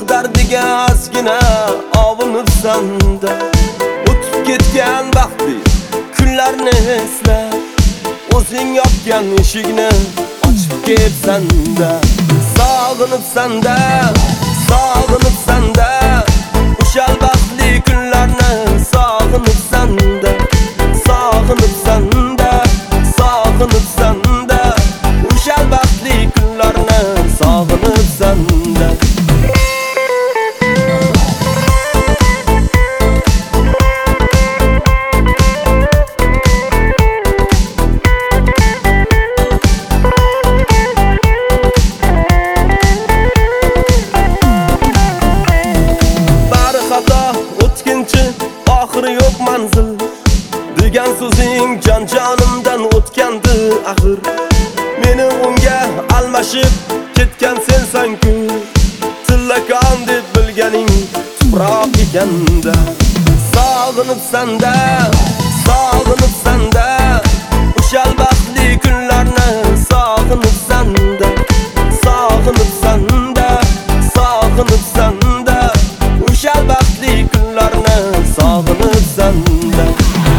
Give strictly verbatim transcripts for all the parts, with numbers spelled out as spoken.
dardiga ozgina ovunib sanda o'tib ketgan baxtli kunlarni eslab o'zing yopgan eshikni ochib kelsanda sog'inib sanda sog'inib sanda o'sha baxtli kunlarni sog'inib sanda sog'inib sanda sog'inib sanda o'sha baxtli kunlarni sog'inib sanda oxiri yo'q manzil degan so'zing jon jonimdan o'tgandi axir meni unga almashib ketgan sensan-ku tillakon deb bilganing tuproq ekanda sog'inib sanda sog'inib sanda o'sha baxtli kunlarni sog'inib sanda sog'inib sanda sog'inib sanda o'sha baxtli kunlarni sog'inib sanda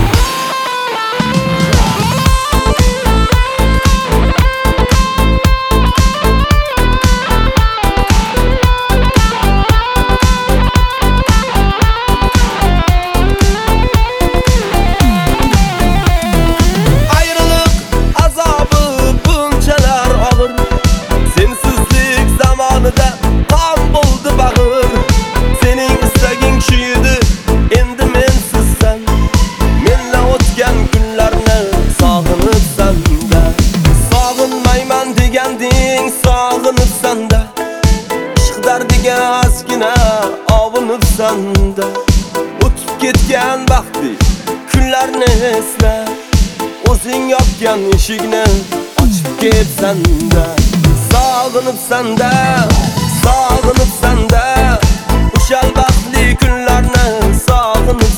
ayriliq azobi bunchalar og'ir sensizlik zamonida qon bo'ldi bag'ir sening istaging shu edi endi mensizsan menla o'tgan kunlarni sog'inib sanda sog'inmayman deganding sog'inib sanda ishq dardiga ozgina ovunib sanda o'tib ketgan baxtli kunlarni eslab o'zing yopgan eshikni ochib kelsanda sog'inib sanda sog'inib sanda o'sha baxtli kunlarni sog'inib